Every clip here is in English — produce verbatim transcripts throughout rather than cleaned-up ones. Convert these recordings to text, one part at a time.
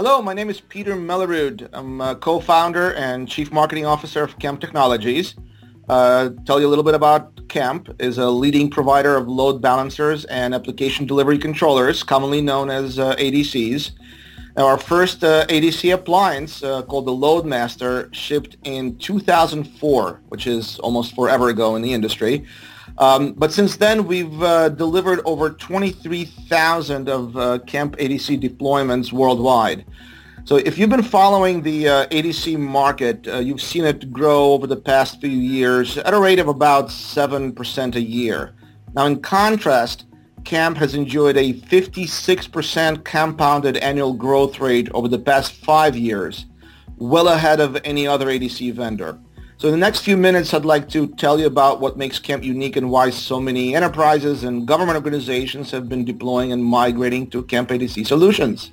Hello, my name is Peter Mellerud. I'm a co-founder and chief marketing officer of Kemp Technologies. Uh, tell you a little bit about Kemp is a leading provider of load balancers and application delivery controllers, commonly known as uh, A D Cs. Now, our first uh, A D C appliance, uh, called the Loadmaster, shipped in two thousand four, which is almost forever ago in the industry. Um, but since then, we've uh, delivered over twenty-three thousand of uh, Kemp A D C deployments worldwide. So if you've been following the uh, A D C market, uh, you've seen it grow over the past few years at a rate of about seven percent a year. Now, in contrast, Kemp has enjoyed a fifty-six percent compounded annual growth rate over the past five years, well ahead of any other A D C vendor. So in the next few minutes, I'd like to tell you about what makes Kemp unique and why so many enterprises and government organizations have been deploying and migrating to Kemp A D C solutions.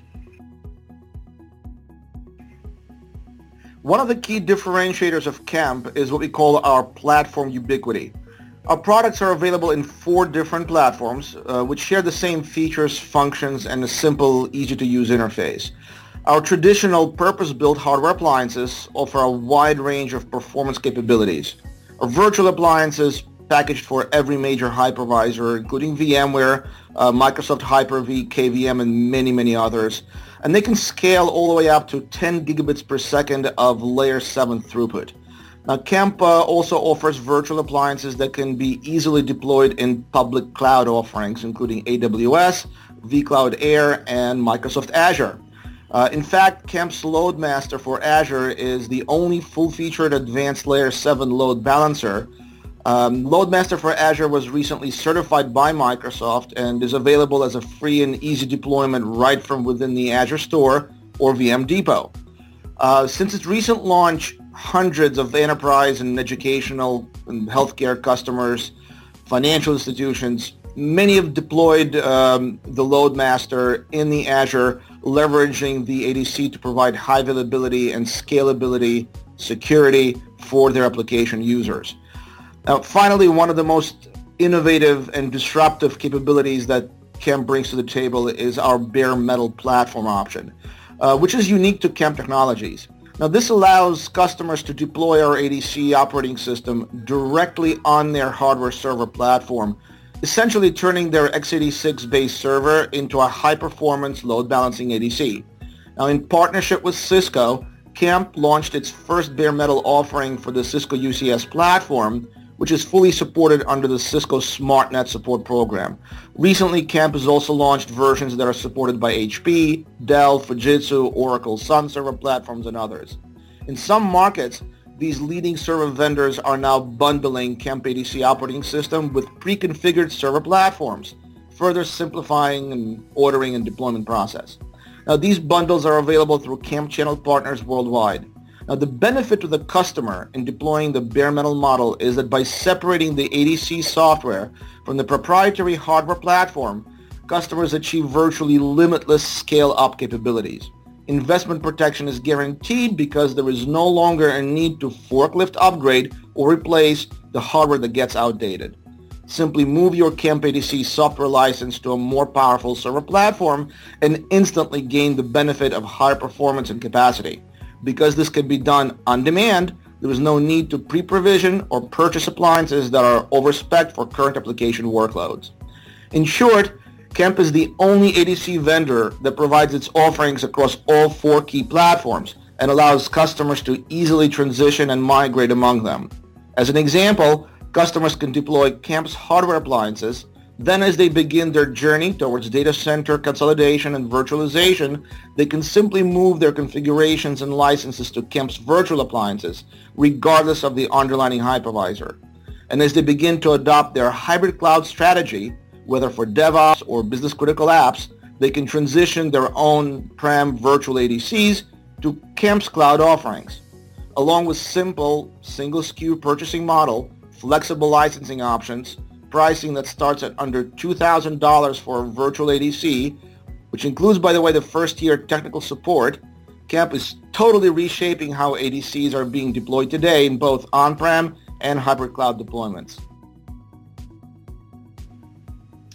One of the key differentiators of Kemp is what we call our platform ubiquity. Our products are available in four different platforms, uh, which share the same features, functions, and a simple, easy-to-use interface. Our traditional purpose-built hardware appliances offer a wide range of performance capabilities. Our virtual appliances packaged for every major hypervisor, including VMware, uh, Microsoft Hyper-V, K V M, and many, many others. And they can scale all the way up to ten gigabits per second of layer seven throughput. Now, Kemp uh, also offers virtual appliances that can be easily deployed in public cloud offerings, including A W S, vCloud Air, and Microsoft Azure. Uh, in fact, Kemp's Loadmaster for Azure is the only full-featured advanced Layer seven load balancer. Um, Loadmaster for Azure was recently certified by Microsoft and is available as a free and easy deployment right from within the Azure Store or V M Depot. Uh, since its recent launch, hundreds of enterprise and educational and healthcare customers, financial institutions, many have deployed um, the Loadmaster in the Azure, leveraging the A D C to provide high availability and scalability, security for their application users. Now, finally, one of the most innovative and disruptive capabilities that Kemp brings to the table is our bare metal platform option, uh, which is unique to Kemp Technologies. Now, this allows customers to deploy our A D C operating system directly on their hardware server platform, essentially turning their x eighty-six based server into a high-performance load balancing A D C. Now, in partnership with Cisco, Kemp launched its first bare metal offering for the Cisco U C S platform, which is fully supported under the Cisco SmartNet support program. Recently, Kemp has also launched versions that are supported by H P, Dell, Fujitsu, Oracle, Sun Server platforms, and others. In some markets, these leading server vendors are now bundling Kemp A D C operating system with pre-configured server platforms, further simplifying an ordering and deployment process. Now, these bundles are available through Kemp channel partners worldwide. Now, the benefit to the customer in deploying the bare metal model is that by separating the A D C software from the proprietary hardware platform, customers achieve virtually limitless scale-up capabilities. Investment protection is guaranteed because there is no longer a need to forklift upgrade or replace the hardware that gets outdated. Simply move your Kemp A D C software license to a more powerful server platform and instantly gain the benefit of higher performance and capacity. Because this can be done on demand, there is no need to pre-provision or purchase appliances that are overspec'd for current application workloads. In short, Kemp is the only A D C vendor that provides its offerings across all four key platforms and allows customers to easily transition and migrate among them. As an example, customers can deploy Kemp's hardware appliances. Then as they begin their journey towards data center consolidation and virtualization, they can simply move their configurations and licenses to Kemp's virtual appliances, regardless of the underlying hypervisor. And as they begin to adopt their hybrid cloud strategy, whether for DevOps or business-critical apps, they can transition their own prem virtual A D Cs to Kemp's cloud offerings. Along with simple single-S K U purchasing model, flexible licensing options, pricing that starts at under two thousand dollars for a virtual A D C, which includes, by the way, the first-year technical support, Kemp is totally reshaping how A D Cs are being deployed today in both on-prem and hybrid cloud deployments.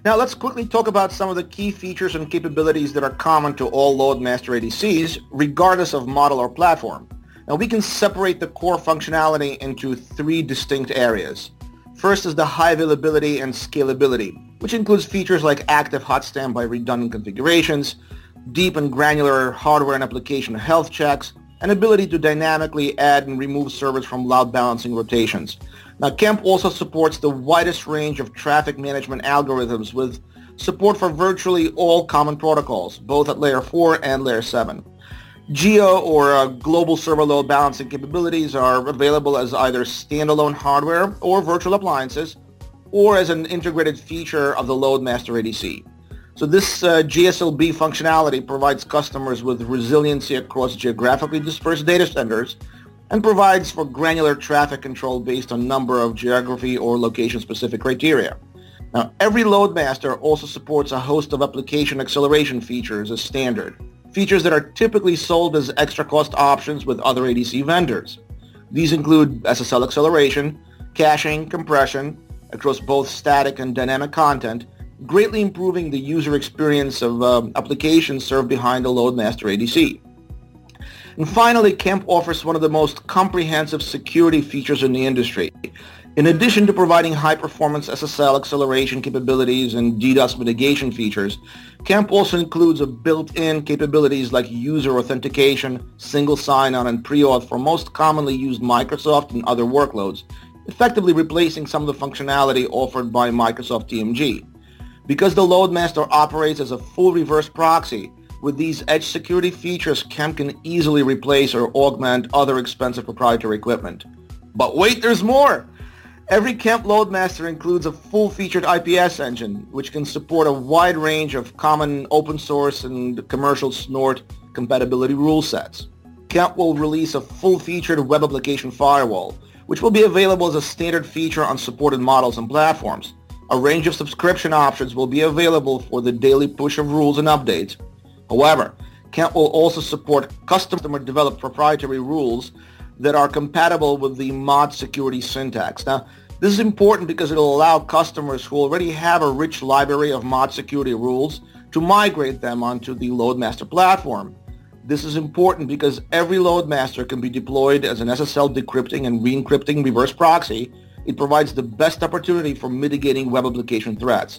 Now let's quickly talk about some of the key features and capabilities that are common to all LoadMaster A D Cs, regardless of model or platform. Now we can separate the core functionality into three distinct areas. First is the high availability and scalability, which includes features like active hot standby redundant configurations, deep and granular hardware and application health checks, and ability to dynamically add and remove servers from load balancing rotations. Now, Kemp also supports the widest range of traffic management algorithms with support for virtually all common protocols, both at layer four and layer seven. Geo, or uh, global server load balancing capabilities, are available as either standalone hardware or virtual appliances, or as an integrated feature of the LoadMaster A D C. So this uh, G S L B functionality provides customers with resiliency across geographically dispersed data centers and provides for granular traffic control based on number of geography or location-specific criteria. Now, every LoadMaster also supports a host of application acceleration features as standard, features that are typically sold as extra cost options with other A D C vendors. These include S S L acceleration, caching, compression across both static and dynamic content, greatly improving the user experience of um, applications served behind the LoadMaster A D C. And finally, Kemp offers one of the most comprehensive security features in the industry. In addition to providing high-performance S S L acceleration capabilities and DDoS mitigation features, Kemp also includes a built-in capabilities like user authentication, single sign-on, and pre-auth for most commonly used Microsoft and other workloads, effectively replacing some of the functionality offered by Microsoft T M G. Because the LoadMaster operates as a full reverse proxy, with these edge security features, Kemp can easily replace or augment other expensive proprietary equipment. But wait, there's more! Every Kemp LoadMaster includes a full-featured I P S engine, which can support a wide range of common open source and commercial snort compatibility rule sets. Kemp will release a full-featured web application firewall, which will be available as a standard feature on supported models and platforms. A range of subscription options will be available for the daily push of rules and updates. However, Kemp will also support customer-developed proprietary rules that are compatible with the mod security syntax. Now, this is important because it will allow customers who already have a rich library of mod security rules to migrate them onto the LoadMaster platform. This is important because every LoadMaster can be deployed as an S S L decrypting and re-encrypting reverse proxy. It provides the best opportunity for mitigating web application threats.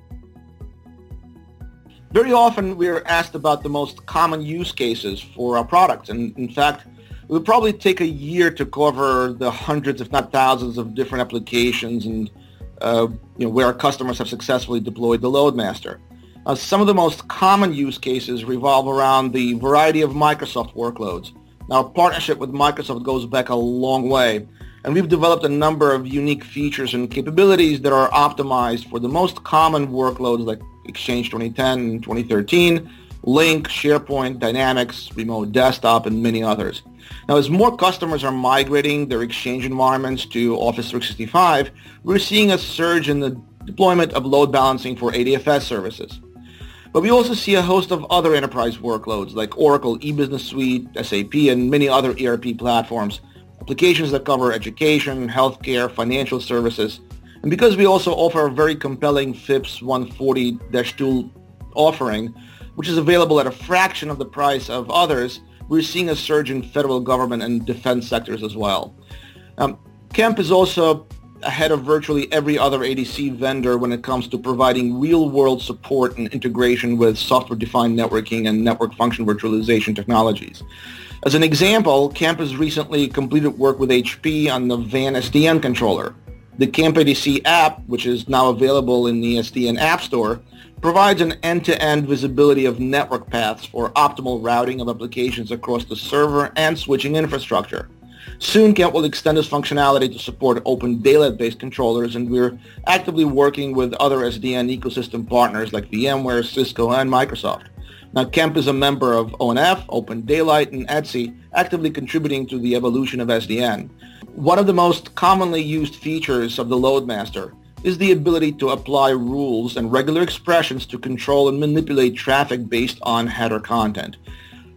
Very often we are asked about the most common use cases for our products, and in fact, it would probably take a year to cover the hundreds, if not thousands, of different applications and uh, you know, where our customers have successfully deployed the LoadMaster. Uh, some of the most common use cases revolve around the variety of Microsoft workloads. Now, our partnership with Microsoft goes back a long way, and we've developed a number of unique features and capabilities that are optimized for the most common workloads like Exchange twenty ten and twenty thirteen, Lync, SharePoint, Dynamics, Remote Desktop, and many others. Now, as more customers are migrating their Exchange environments to Office three sixty-five, we're seeing a surge in the deployment of load balancing for A D F S services. But we also see a host of other enterprise workloads like Oracle E-Business Suite, S A P, and many other E R P platforms, applications that cover education, healthcare, financial services. And because we also offer a very compelling FIPS one forty dash two offering, which is available at a fraction of the price of others, we're seeing a surge in federal government and defense sectors as well. Um, Kemp is also ahead of virtually every other A D C vendor when it comes to providing real-world support and integration with software-defined networking and network function virtualization technologies. As an example, Kemp has recently completed work with H P on the V A N S D N controller. The Kemp A D C app, which is now available in the S D N App Store, provides an end-to-end visibility of network paths for optimal routing of applications across the server and switching infrastructure. Soon, Kemp will extend this functionality to support open daylight-based controllers, and we're actively working with other S D N ecosystem partners like VMware, Cisco, and Microsoft. Now, Kemp is a member of O N F, Open Daylight, and Etsy, actively contributing to the evolution of S D N. One of the most commonly used features of the LoadMaster is the ability to apply rules and regular expressions to control and manipulate traffic based on header content.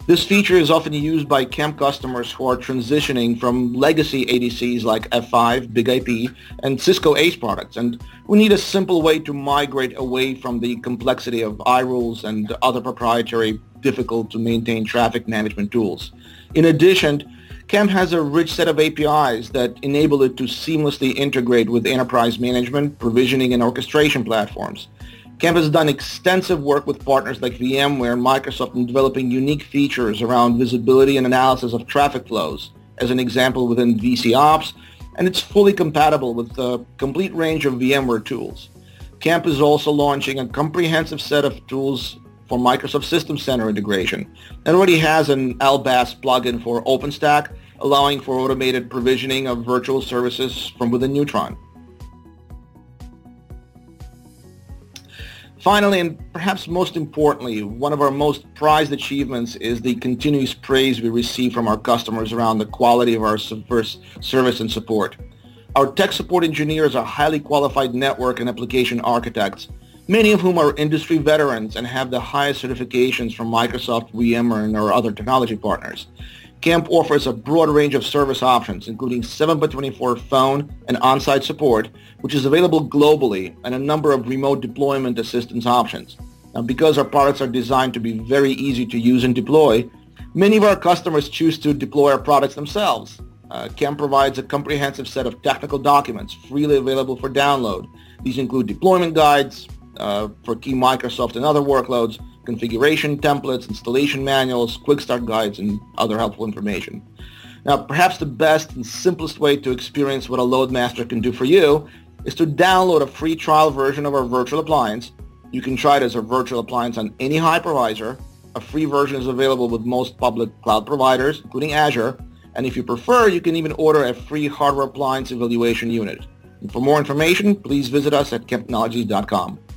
This feature is often used by Kemp customers who are transitioning from legacy A D Cs like F five, Big I P, and Cisco ACE products, and who need a simple way to migrate away from the complexity of iRules and other proprietary, difficult-to-maintain traffic management tools. In addition, Kemp has a rich set of A P Is that enable it to seamlessly integrate with enterprise management, provisioning, and orchestration platforms. Kemp has done extensive work with partners like VMware and Microsoft in developing unique features around visibility and analysis of traffic flows, as an example within V C Ops, and it's fully compatible with a complete range of VMware tools. Kemp is also launching a comprehensive set of tools for Microsoft System Center integration, and already has an L B A S plugin for OpenStack, allowing for automated provisioning of virtual services from within Neutron. Finally, and perhaps most importantly, one of our most prized achievements is the continuous praise we receive from our customers around the quality of our service and support. Our tech support engineers are highly qualified network and application architects, many of whom are industry veterans and have the highest certifications from Microsoft, VMware, and our other technology partners. Kemp offers a broad range of service options, including seven by twenty-four phone and on-site support, which is available globally, and a number of remote deployment assistance options. Now, because our products are designed to be very easy to use and deploy, many of our customers choose to deploy our products themselves. Uh, Kemp provides a comprehensive set of technical documents freely available for download. These include deployment guides uh, for key Microsoft and other workloads, configuration templates, installation manuals, quick start guides, and other helpful information. Now, perhaps the best and simplest way to experience what a LoadMaster can do for you is to download a free trial version of our virtual appliance. You can try it as a virtual appliance on any hypervisor. A free version is available with most public cloud providers, including Azure, and if you prefer, you can even order a free hardware appliance evaluation unit. And for more information, please visit us at kemp technologies dot com.